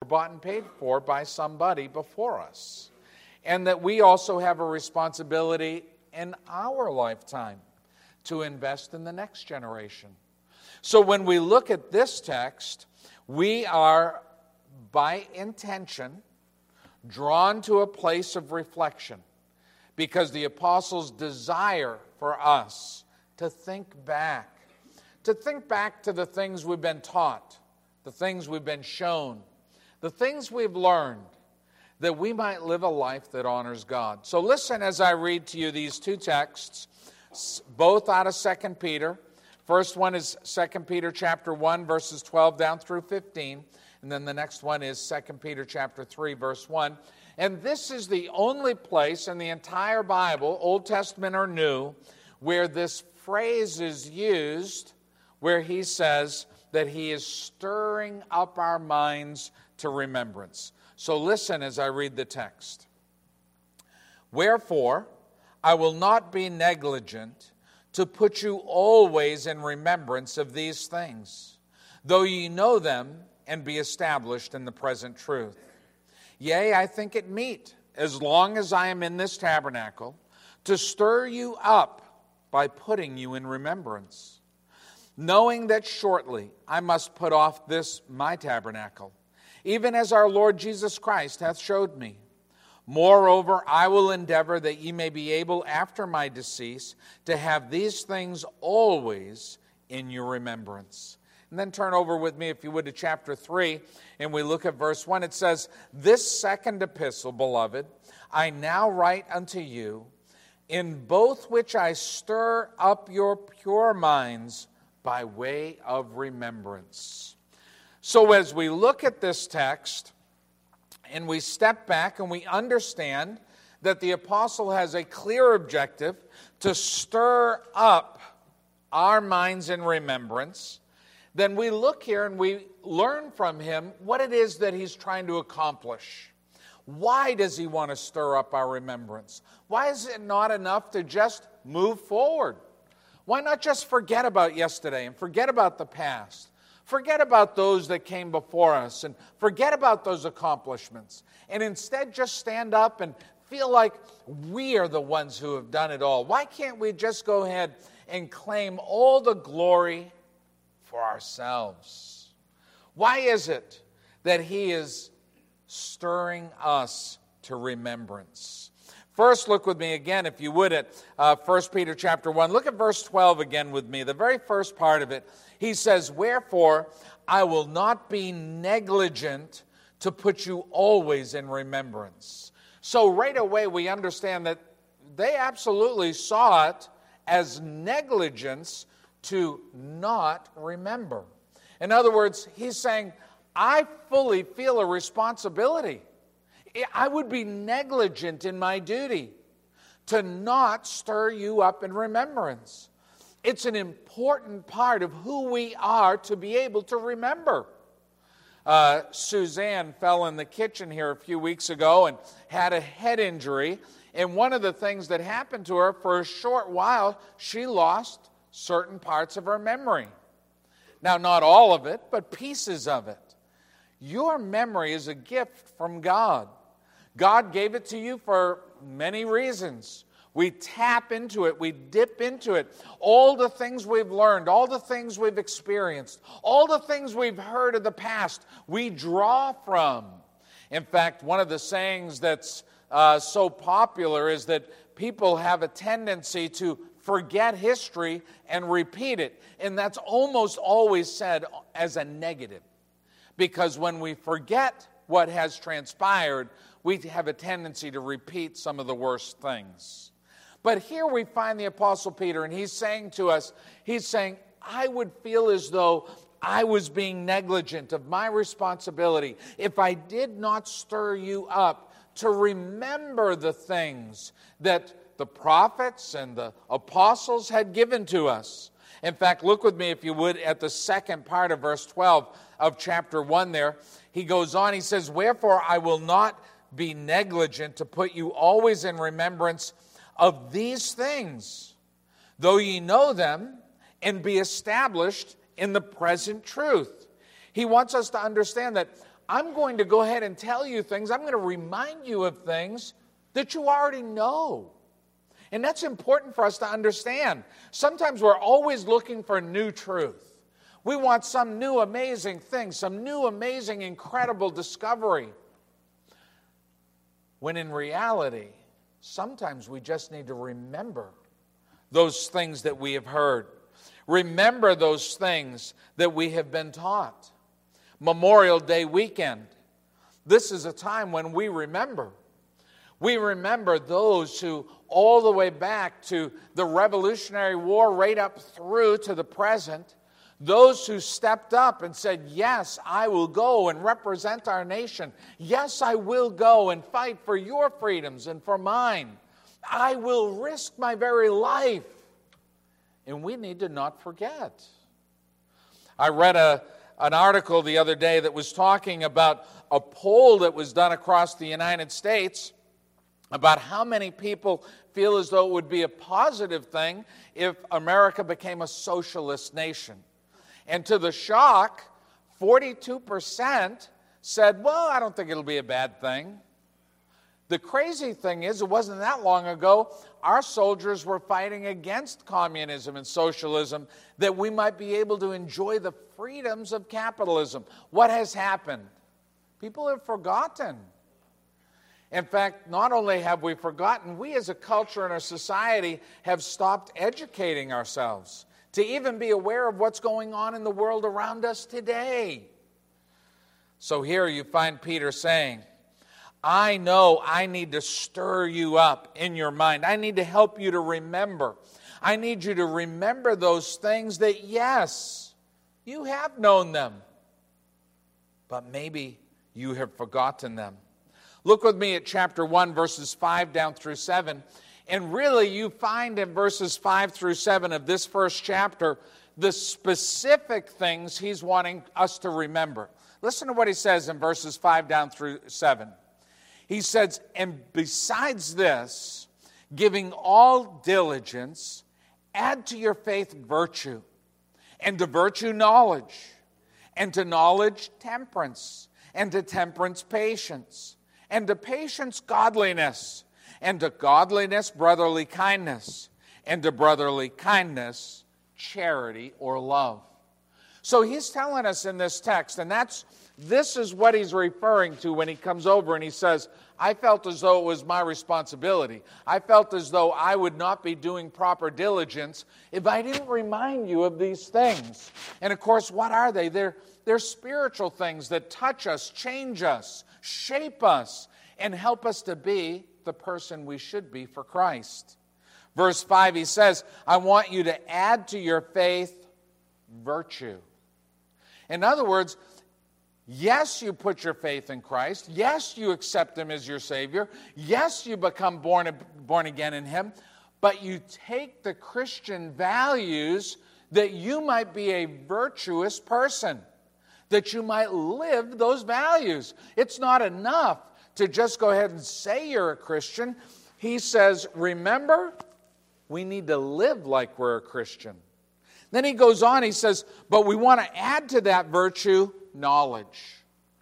bought and paid for by somebody before us. And that we also have a responsibility in our lifetime to invest in the next generation. So when we look at this text, we are, by intention, drawn to a place of reflection, because the apostles desire for us to think back to the things we've been taught, the things we've been shown, the things we've learned, that we might live a life that honors God. So listen as I read to you these two texts, both out of 2 Peter. First one is 2 Peter chapter 1, verses 12 down through 15. And then the next one is 2 Peter chapter 3, verse 1. And this is the only place in the entire Bible, Old Testament or New, where this phrase is used, where he says that he is stirring up our minds to remembrance. So listen as I read the text. Wherefore, I will not be negligent to put you always in remembrance of these things, though ye know them and be established in the present truth. Yea, I think it meet, as long as I am in this tabernacle, to stir you up by putting you in remembrance, knowing that shortly I must put off this my tabernacle, even as our Lord Jesus Christ hath showed me. Moreover, I will endeavor that ye may be able after my decease to have these things always in your remembrance. And then turn over with me, if you would, to chapter 3, and we look at verse 1. It says, This second epistle, beloved, I now write unto you, in both which I stir up your pure minds by way of remembrance. So as we look at this text, and we step back and we understand that the apostle has a clear objective to stir up our minds in remembrance, then we look here and we learn from him what it is that he's trying to accomplish. Why does he want to stir up our remembrance? Why is it not enough to just move forward? Why not just forget about yesterday and forget about the past? Forget about those that came before us and forget about those accomplishments. And instead just stand up and feel like we are the ones who have done it all. Why can't we just go ahead and claim all the glory for ourselves? Why is it that he is stirring us to remembrance? First, look with me again, if you would, at 1 Peter chapter 1. Look at verse 12 again with me, the very first part of it. He says, Wherefore, I will not be negligent to put you always in remembrance. So right away we understand that they absolutely saw it as negligence to not remember. In other words, he's saying, I fully feel a responsibility. I would be negligent in my duty to not stir you up in remembrance. It's an important part of who we are to be able to remember. Suzanne fell in the kitchen here a few weeks ago and had a head injury. And one of the things that happened to her, for a short while, she lost certain parts of her memory. Now, not all of it, but pieces of it. Your memory is a gift from God. God gave it to you for many reasons. We tap into it, we dip into it. All the things we've learned, all the things we've experienced, all the things we've heard of the past, we draw from. In fact, one of the sayings that's so popular is that people have a tendency to forget history and repeat it. And that's almost always said as a negative. Because when we forget what has transpired, we have a tendency to repeat some of the worst things. But here we find the Apostle Peter, and he's saying to us, he's saying, I would feel as though I was being negligent of my responsibility if I did not stir you up to remember the things that the prophets and the apostles had given to us. In fact, look with me, if you would, at the second part of verse 12 of chapter 1 there. He goes on, he says, Wherefore I will not be negligent to put you always in remembrance of these things, though ye know them, and be established in the present truth. He wants us to understand that I'm going to go ahead and tell you things. I'm going to remind you of things that you already know. And that's important for us to understand. Sometimes we're always looking for new truth. We want some new amazing thing, some new amazing, incredible discovery. When in reality, sometimes we just need to remember those things that we have heard. Remember those things that we have been taught. Memorial Day weekend. This is a time when we remember. We remember those who, all the way back to the Revolutionary War, right up through to the present, those who stepped up and said, yes, I will go and represent our nation. Yes, I will go and fight for your freedoms and for mine. I will risk my very life. And we need to not forget. I read an article the other day that was talking about a poll that was done across the United States about how many people feel as though it would be a positive thing if America became a socialist nation. And to the shock, 42% said, well, I don't think it'll be a bad thing. The crazy thing is, it wasn't that long ago, our soldiers were fighting against communism and socialism that we might be able to enjoy the freedoms of capitalism. What has happened? People have forgotten. In fact, not only have we forgotten, we as a culture and a society have stopped educating ourselves to even be aware of what's going on in the world around us today. So here you find Peter saying, I know I need to stir you up in your mind. I need to help you to remember. I need you to remember those things that, yes, you have known them, but maybe you have forgotten them. Look with me at chapter 1, verses 5 down through 7. And really, you find in verses 5 through 7 of this first chapter the specific things he's wanting us to remember. Listen to what he says in verses 5 down through 7. He says, and besides this, giving all diligence, add to your faith virtue, and to virtue knowledge, and to knowledge temperance, and to temperance patience, and to patience godliness, and to godliness brotherly kindness, and to brotherly kindness charity or love. So he's telling us in this text, and this is what he's referring to when he comes over and he says, I felt as though it was my responsibility. I felt as though I would not be doing proper diligence if I didn't remind you of these things. And of course, what are they? They're spiritual things that touch us, change us, shape us, and help us to be the person we should be for Christ. Verse 5, he says, I want you to add to your faith virtue. In other words, yes, you put your faith in Christ. Yes, you accept Him as your Savior. Yes, you become born again in Him. But you take the Christian values that you might be a virtuous person, that you might live those values. It's not enough to just go ahead and say you're a Christian. He says, remember, we need to live like we're a Christian. Then he goes on, he says, but we want to add to that virtue knowledge.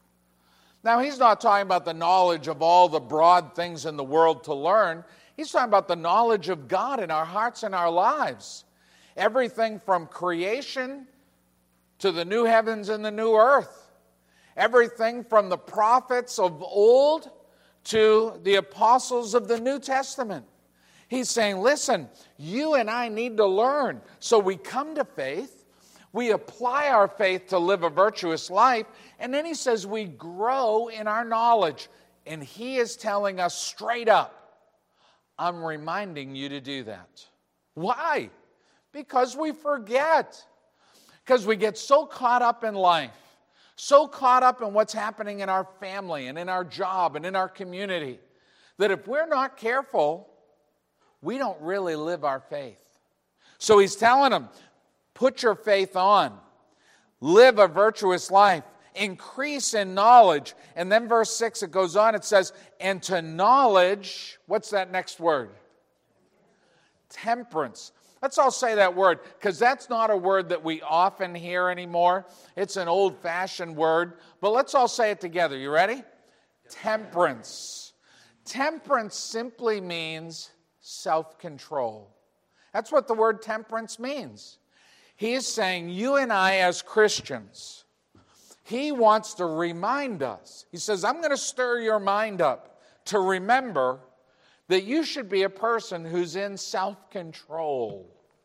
Now, he's not talking about the knowledge of all the broad things in the world to learn. He's talking about the knowledge of God in our hearts and our lives. Everything from creation to the new heavens and the new earth. Everything from the prophets of old to the apostles of the New Testament. He's saying, listen, you and I need to learn. So we come to faith, we apply our faith to live a virtuous life, and then he says we grow in our knowledge. And he is telling us straight up, I'm reminding you to do that. Why? Because we forget. Because we get so caught up in life, so caught up in what's happening in our family and in our job and in our community, that if we're not careful, we don't really live our faith. So he's telling them, put your faith on. Live a virtuous life. Increase in knowledge. And then verse 6, it goes on, it says, and to knowledge, what's that next word? Temperance. Let's all say that word, because that's not a word that we often hear anymore. It's an old-fashioned word, but let's all say it together. You ready? Temperance. Temperance simply means self-control. That's what the word temperance means. He is saying, you and I as Christians, he wants to remind us. He says, I'm going to stir your mind up to remember that you should be a person who's in self-control.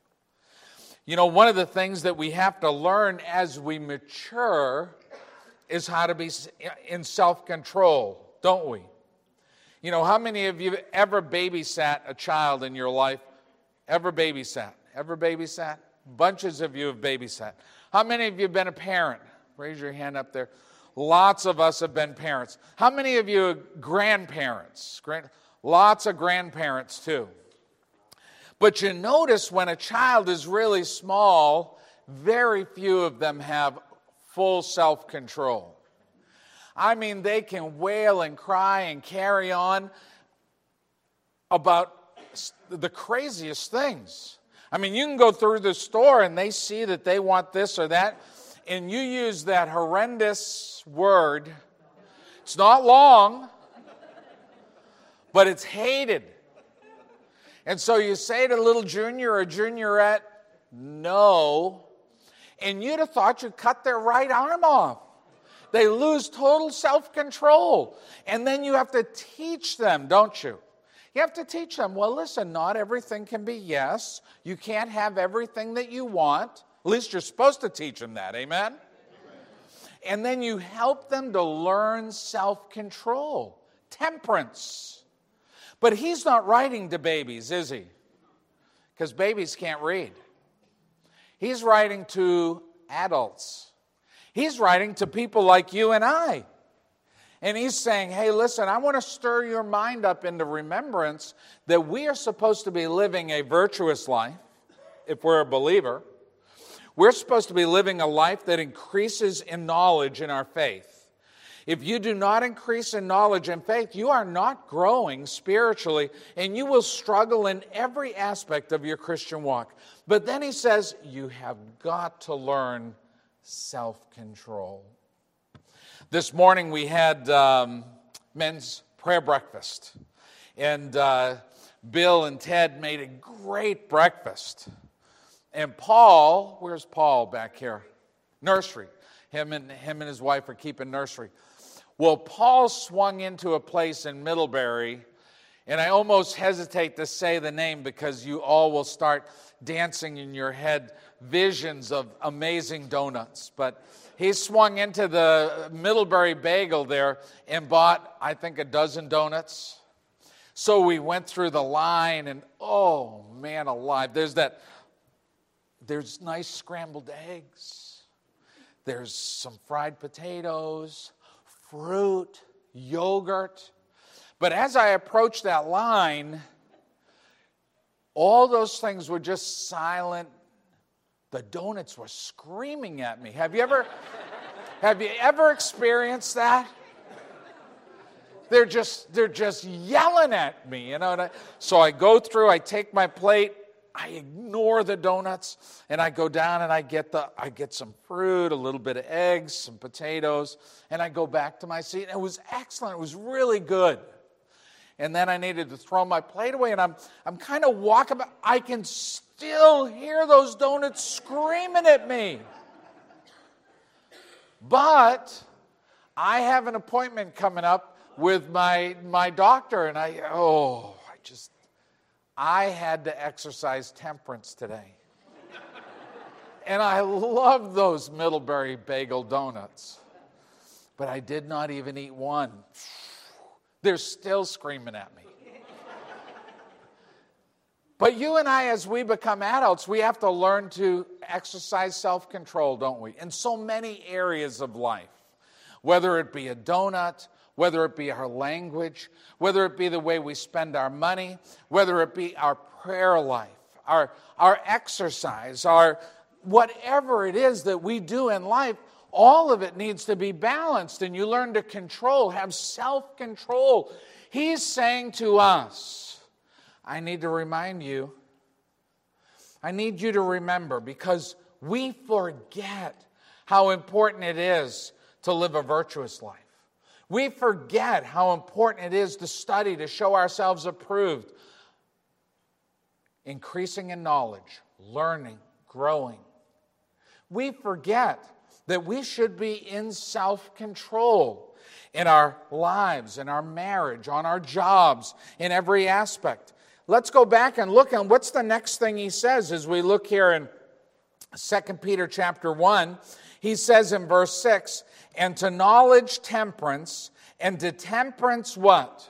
You know, one of the things that we have to learn as we mature is how to be in self-control, don't we? You know, how many of you ever babysat a child in your life? Ever babysat? Ever babysat? Bunches of you have babysat. How many of you have been a parent? Raise your hand up there. Lots of us have been parents. How many of you are grandparents? Lots of grandparents too. But you notice when a child is really small, very few of them have full self-control. I mean, they can wail and cry and carry on about the craziest things. I mean, you can go through the store and they see that they want this or that, and you use that horrendous word. It's not long, but it's hated. And so you say to little junior or juniorette, no, and you'd have thought you'd cut their right arm off. They lose total self-control. And then you have to teach them, don't you? You have to teach them, well, listen, not everything can be yes. You can't have everything that you want. At least you're supposed to teach them that, amen? And then you help them to learn self-control, temperance. But he's not writing to babies, is he? Because babies can't read. He's writing to adults. He's writing to people like you and I. And he's saying, hey, listen, I want to stir your mind up into remembrance that we are supposed to be living a virtuous life, if we're a believer. We're supposed to be living a life that increases in knowledge in our faith. If you do not increase in knowledge and faith, you are not growing spiritually, and you will struggle in every aspect of your Christian walk. But then he says, you have got to learn self-control. This morning we had men's prayer breakfast, and Bill and Ted made a great breakfast. And Paul, where's Paul back here? Nursery. Him and his wife are keeping nursery. Well, Paul swung into a place in Middlebury, and I almost hesitate to say the name because you all will start dancing in your head visions of amazing donuts. But he swung into the Middlebury Bagel there and bought, I think, a dozen donuts. So we went through the line, and oh, man alive, there's nice scrambled eggs. There's some fried potatoes, fruit, yogurt. But as I approached that line, all those things were just silent. The donuts were screaming at me. Have you ever experienced that? They're just yelling at me, you know. So I go through, I take my plate, I ignore the donuts, and I go down and I get some fruit, a little bit of eggs, some potatoes, and I go back to my seat. It was excellent. It was really good. And then I needed to throw my plate away, and I'm kind of walking back. I can still hear those donuts screaming at me. But I have an appointment coming up with my doctor, and I had to exercise temperance today. And I love those Middlebury Bagel donuts. But I did not even eat one. They're still screaming at me. But you and I, as we become adults, we have to learn to exercise self-control, don't we? In so many areas of life. Whether it be a donut, whether it be our language, whether it be the way we spend our money, whether it be our prayer life, our exercise, our whatever it is that we do in life, all of it needs to be balanced, and you learn to control, have self-control. He's saying to us, I need to remind you, I need you to remember, because we forget how important it is to live a virtuous life. We forget how important it is to study, to show ourselves approved, increasing in knowledge, learning, growing. We forget that we should be in self-control in our lives, in our marriage, on our jobs, in every aspect. Let's go back and look at what's the next thing he says as we look here in 2 Peter chapter 1. He says in verse 6, and to knowledge temperance, and to temperance what?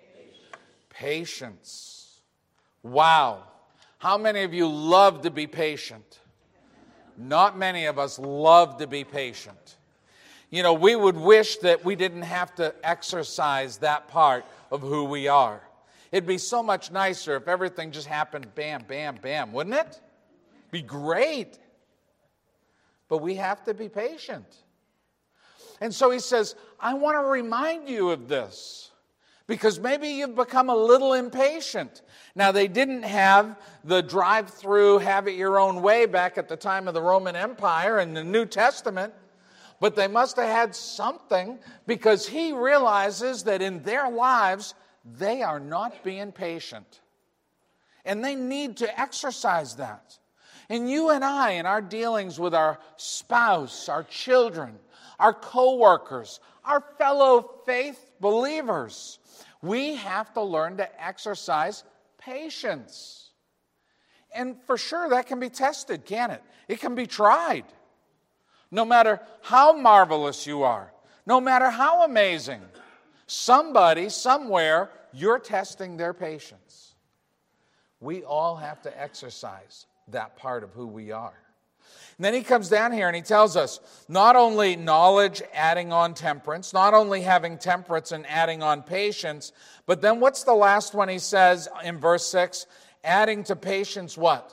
Patience. Wow. How many of you love to be patient? Not many of us love to be patient. You know, we would wish that we didn't have to exercise that part of who we are. It'd be so much nicer if everything just happened bam, bam, bam, wouldn't it? Be great. But we have to be patient. And so he says, I want to remind you of this, because maybe you've become a little impatient. Now, they didn't have the drive-through, have it your own way back at the time of the Roman Empire and the New Testament, but they must have had something, because he realizes that in their lives, they are not being patient. And they need to exercise that. And you and I, in our dealings with our spouse, our children, our co-workers, our fellow faith believers, we have to learn to exercise patience. And for sure, that can be tested, can't it? It can be tried. No matter how marvelous you are, no matter how amazing, somebody, somewhere, you're testing their patience. We all have to exercise that part of who we are. And then he comes down here and he tells us, not only knowledge adding on temperance, not only having temperance and adding on patience, but then what's the last one he says in verse 6? Adding to patience what?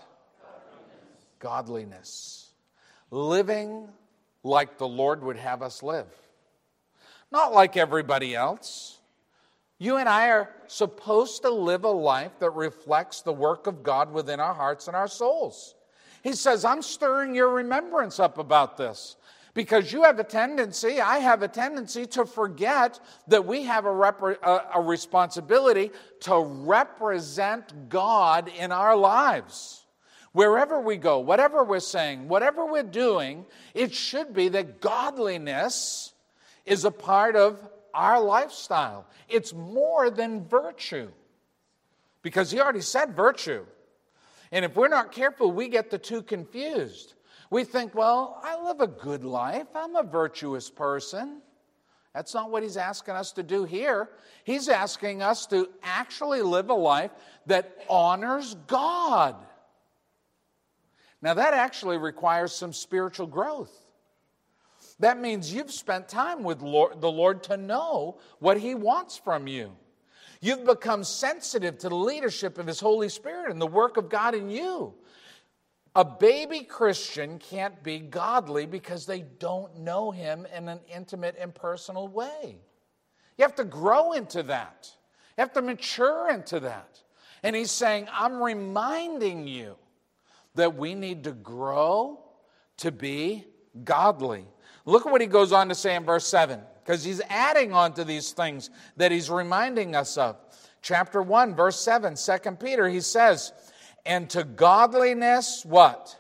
Godliness. Living like the Lord would have us live. Not like everybody else. You and I are supposed to live a life that reflects the work of God within our hearts and our souls. He says, I'm stirring your remembrance up about this, because you have a tendency, I have a tendency to forget that we have a responsibility to represent God in our lives. Wherever we go, whatever we're saying, whatever we're doing, it should be that godliness is a part of our lifestyle. It's more than virtue, because he already said virtue. And if we're not careful, we get the two confused. We think, well, I live a good life. I'm a virtuous person. That's not what he's asking us to do here. He's asking us to actually live a life that honors God. Now, that actually requires some spiritual growth. That means you've spent time with the Lord to know what he wants from you. You've become sensitive to the leadership of his Holy Spirit and the work of God in you. A baby Christian can't be godly because they don't know him in an intimate and personal way. You have to grow into that. You have to mature into that. And he's saying, I'm reminding you that we need to grow to be godly. Look at what he goes on to say in verse 7, because he's adding on to these things that he's reminding us of. Chapter 1, verse 7, 2 Peter, he says, and to godliness, what?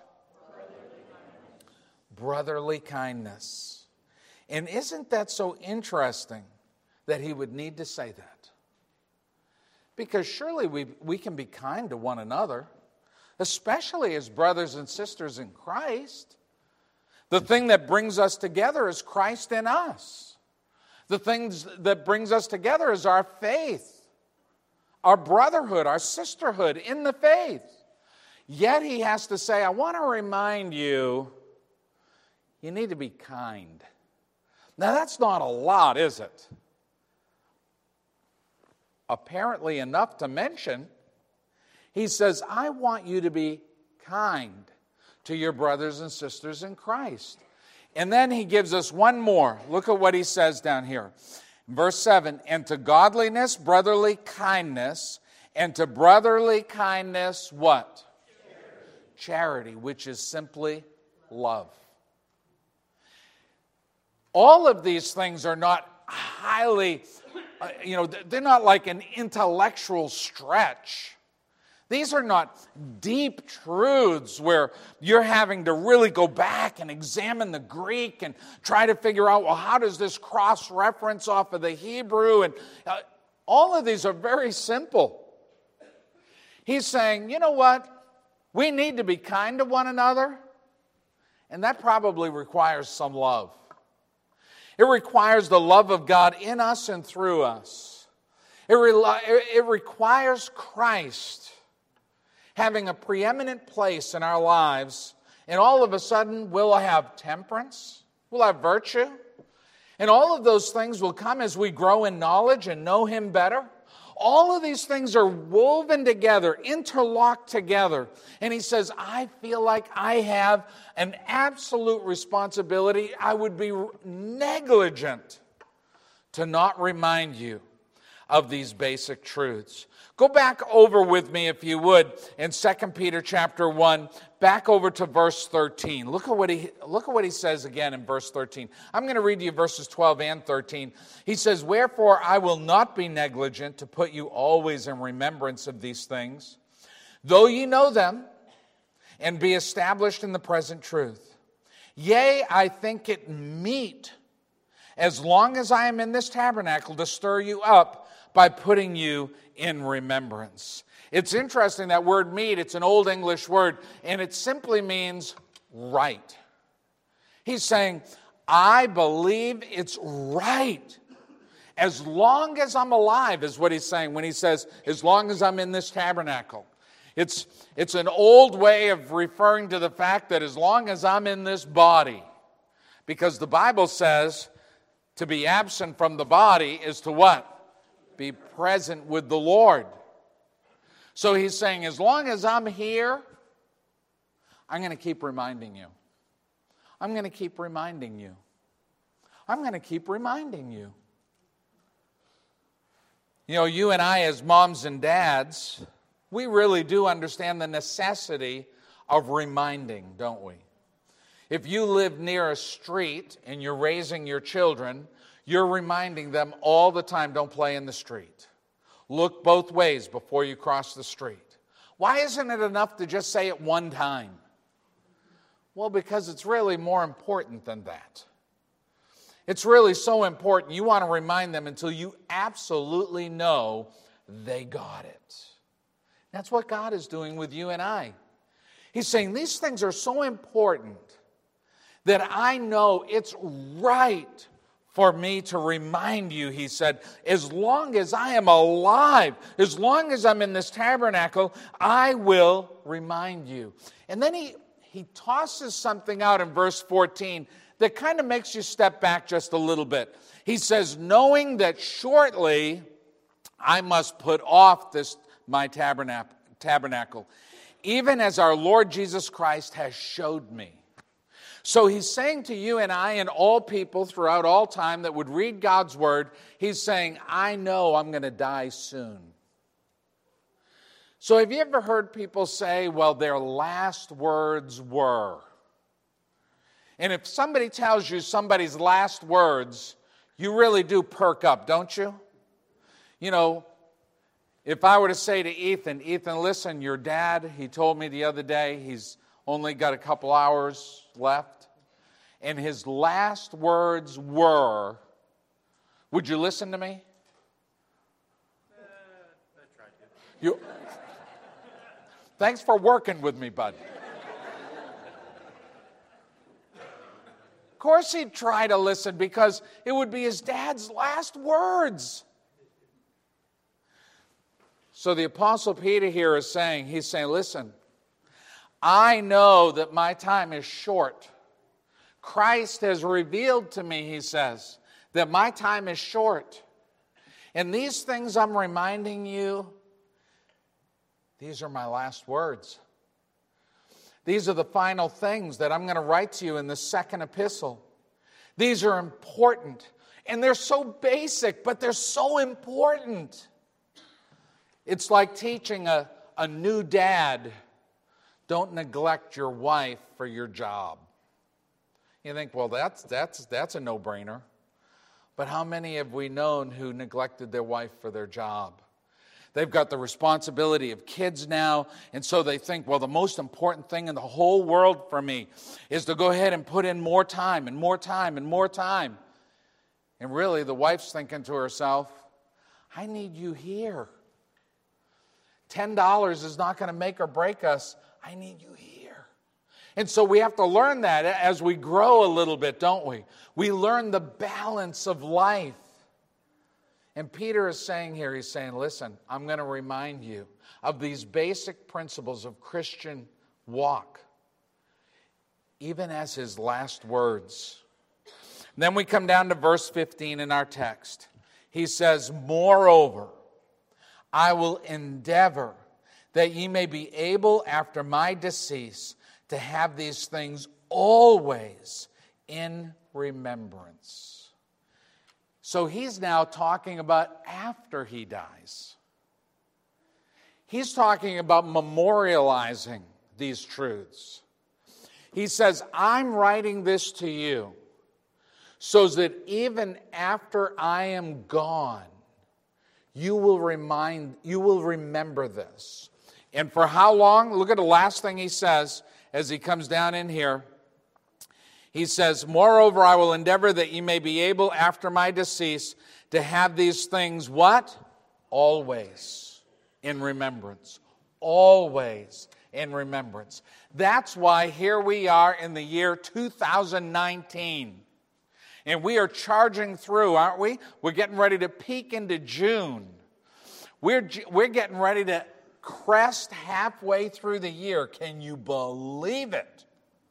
Brotherly kindness. And isn't that so interesting that he would need to say that? Because surely we can be kind to one another, especially as brothers and sisters in Christ. The thing that brings us together is Christ in us. The things that brings us together is our faith, our brotherhood, our sisterhood in the faith. Yet he has to say, I want to remind you, you need to be kind. Now that's not a lot, is it? Apparently enough to mention. He says, I want you to be kind to your brothers and sisters in Christ. And then he gives us one more. Look at what he says down here. Verse 7, and to godliness, brotherly kindness, and to brotherly kindness, what? charity, which is simply love. All of these things are not highly, they're not like an intellectual stretch. These are not deep truths where you're having to really go back and examine the Greek and try to figure out, well, how does this cross-reference off of the Hebrew? And all of these are very simple. He's saying, you know what? We need to be kind to one another, and that probably requires some love. It requires the love of God in us and through us. It requires Christ having a preeminent place in our lives, and all of a sudden we'll have temperance, we'll have virtue, and all of those things will come as we grow in knowledge and know Him better. All of these things are woven together, interlocked together. And he says, I feel like I have an absolute responsibility. I would be negligent to not remind you of these basic truths. Go back over with me, if you would, in 2 Peter chapter 1, back over to verse 13. Look at what he says again in verse 13. I'm going to read you verses 12 and 13. He says, wherefore I will not be negligent to put you always in remembrance of these things, though ye know them, and be established in the present truth. Yea, I think it meet, as long as I am in this tabernacle, to stir you up by putting you in remembrance. It's interesting, that word meet, it's an Old English word, and it simply means right. He's saying, I believe it's right. As long as I'm alive, is what he's saying when he says, as long as I'm in this tabernacle. It's an old way of referring to the fact that as long as I'm in this body, because the Bible says to be absent from the body is to what? Be present with the Lord. So he's saying, as long as I'm here, I'm going to keep reminding you. I'm going to keep reminding you. I'm going to keep reminding you. You know, you and I as moms and dads, we really do understand the necessity of reminding, don't we? If you live near a street and you're raising your children, you're reminding them all the time, don't play in the street. Look both ways before you cross the street. Why isn't it enough to just say it one time? Well, because it's really more important than that. It's really so important. You want to remind them until you absolutely know they got it. That's what God is doing with you and I. He's saying these things are so important that I know it's right for me to remind you, he said, as long as I am alive, as long as I'm in this tabernacle, I will remind you. And then he tosses something out in verse 14 that kind of makes you step back just a little bit. He says, knowing that shortly I must put off my tabernacle, even as our Lord Jesus Christ has showed me. So he's saying to you and I and all people throughout all time that would read God's word, he's saying, I know I'm going to die soon. So have you ever heard people say, well, their last words were? And if somebody tells you somebody's last words, you really do perk up, don't you? You know, if I were to say to Ethan, listen, your dad, he told me the other day, he's only got a couple hours left, and his last words were, would you listen to me? I tried to. Thanks for working with me, bud. Of course he'd try to listen because it would be his dad's last words. So the Apostle Peter here is saying, he's saying, listen, I know that my time is short. Christ has revealed to me, he says, that my time is short. And these things I'm reminding you, these are my last words. These are the final things that I'm going to write to you in the second epistle. These are important. And they're so basic, but they're so important. It's like teaching a new dad don't neglect your wife for your job. You think, well, that's a no-brainer. But how many have we known who neglected their wife for their job? They've got the responsibility of kids now, and so they think, well, the most important thing in the whole world for me is to go ahead and put in more time and more time and more time. And really, the wife's thinking to herself, I need you here. $10 is not going to make or break us. I need you here. And so we have to learn that as we grow a little bit, don't we? We learn the balance of life. And Peter is saying here, he's saying, listen, I'm going to remind you of these basic principles of Christian walk, even as his last words. And then we come down to verse 15 in our text. He says, moreover, I will endeavor that ye may be able after my decease to have these things always in remembrance. So he's now talking about after he dies. He's talking about memorializing these truths. He says, I'm writing this to you so that even after I am gone, you will remember this. And for how long? Look at the last thing he says as he comes down in here. He says, moreover, I will endeavor that ye may be able after my decease to have these things, what? Always in remembrance. Always in remembrance. That's why here we are in the year 2019. And we are charging through, aren't we? We're getting ready to peak into June. We're getting ready to crest halfway through the year. Can you believe it?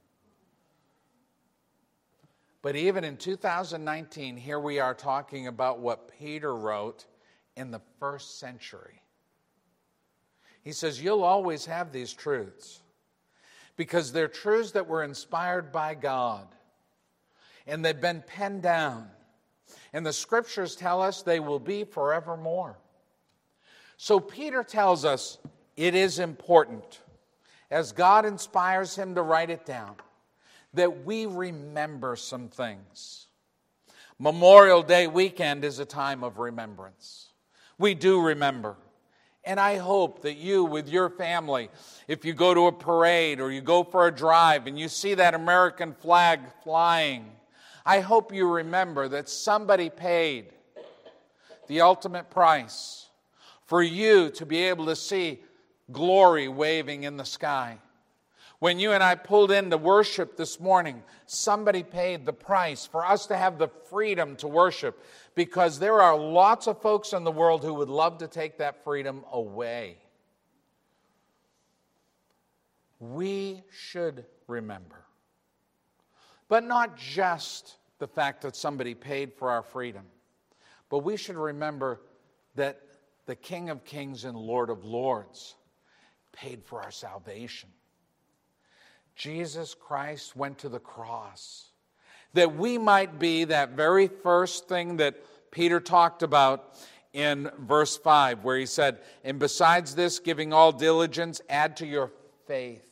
But even in 2019, here we are talking about what Peter wrote in the first century. He says, you'll always have these truths because they're truths that were inspired by God and they've been penned down. And the scriptures tell us they will be forevermore. So Peter tells us it is important, as God inspires him to write it down, that we remember some things. Memorial Day weekend is a time of remembrance. We do remember. And I hope that you, with your family, if you go to a parade or you go for a drive and you see that American flag flying, I hope you remember that somebody paid the ultimate price for you to be able to see glory waving in the sky. When you and I pulled into worship this morning, somebody paid the price for us to have the freedom to worship, because there are lots of folks in the world who would love to take that freedom away. We should remember. But not just the fact that somebody paid for our freedom, but we should remember that the King of Kings and Lord of Lords paid for our salvation. Jesus Christ went to the cross that we might be that very first thing that Peter talked about in verse 5, where he said, and besides this, giving all diligence, add to your faith.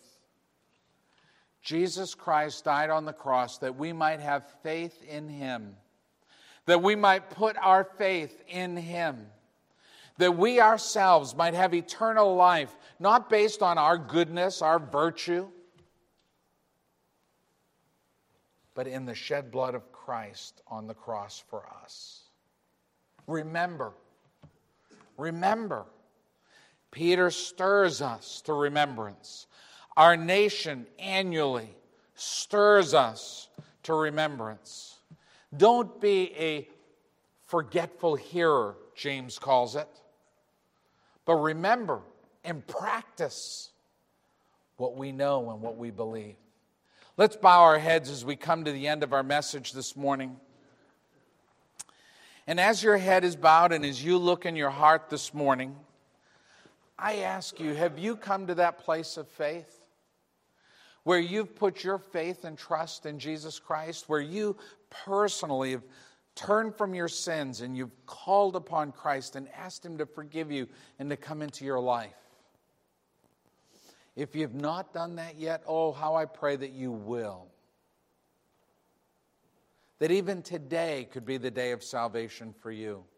Jesus Christ died on the cross that we might have faith in him, that we might put our faith in him, that we ourselves might have eternal life, not based on our goodness, our virtue, but in the shed blood of Christ on the cross for us. Remember. Peter stirs us to remembrance. Our nation annually stirs us to remembrance. Don't be a forgetful hearer, James calls it, but remember and practice what we know and what we believe. Let's bow our heads as we come to the end of our message this morning. And as your head is bowed and as you look in your heart this morning, I ask you, have you come to that place of faith where you've put your faith and trust in Jesus Christ, where you personally have turned from your sins and you've called upon Christ and asked him to forgive you and to come into your life? If you've not done that yet, oh, how I pray that you will. That even today could be the day of salvation for you.